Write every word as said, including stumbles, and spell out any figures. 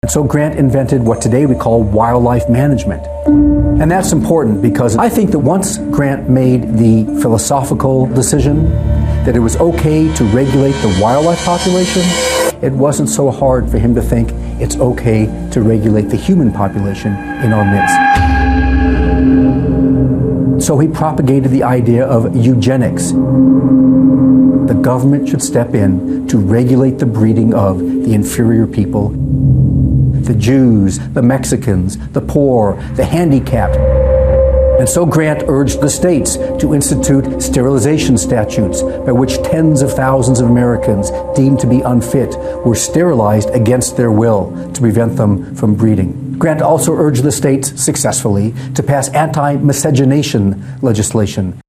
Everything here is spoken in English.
And so Grant invented what today we call wildlife management. And that's important because I think that once Grant made the philosophical decision that it was okay to regulate the wildlife population, it wasn't so hard for him to think it's okay to regulate the human population in our midst. So he propagated the idea of eugenics. The government should step in to regulate the breeding of the inferior people, the Jews, the Mexicans, the poor, the handicapped. And so Grant urged the states to institute sterilization statutes by which tens of thousands of Americans deemed to be unfit were sterilized against their will to prevent them from breeding. Grant also urged the states successfully to pass anti-miscegenation legislation.